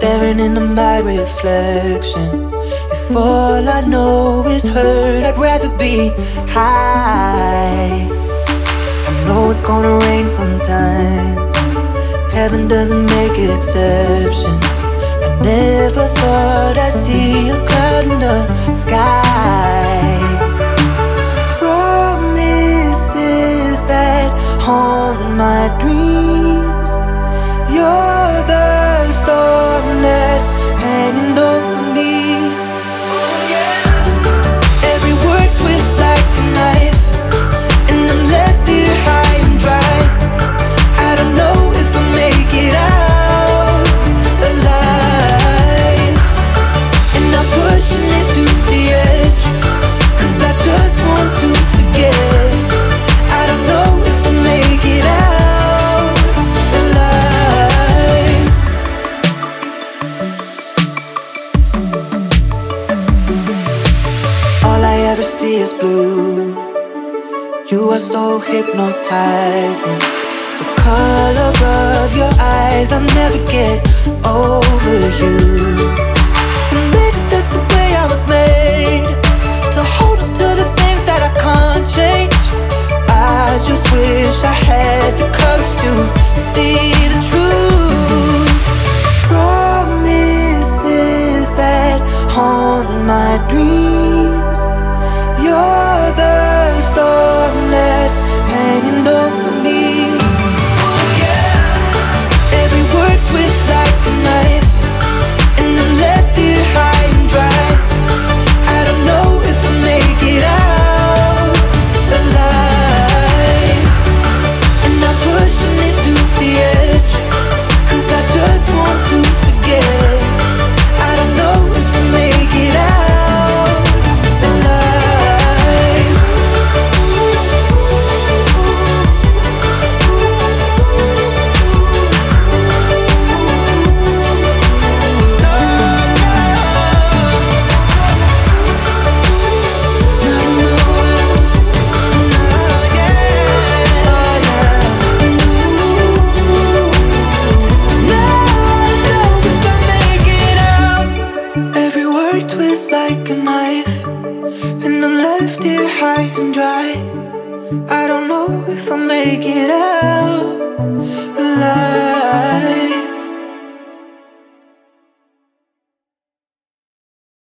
staring into my reflection. If all I know is hurt, I'd rather be high. I know it's gonna rain sometimes. Heaven doesn't make exceptions. I never thought I'd see a cloud in the sky. Promises that haunt my dreams. You're the storm that's hanging over me. Oh yeah. Every word twists like a knife, and I'm left here high and dry. I don't know if I'll make it out alive, and I'm pushing it to the edge, 'cause I just want to forget. I don't know if I'll make it out alive. All I ever see is blue. You are so hypnotizing. The color of your eyes, I'll never get over you. And maybe that's the way I was made, to hold on to the things that I can't change. I just wish I had the courage to see the truth. Promises that haunt my dreams. You're the storm that's hanging over me. Oh yeah. Every word twists like a knife, and I'm left here high and dry. I don't know if I'll make it out alive, and I'm pushing it to the edge, 'cause I just want to forget. I don't know if I'll make it out alive. Every word twists like a knife, and I'm left here high and dry. I don't know if I'll make it out alive.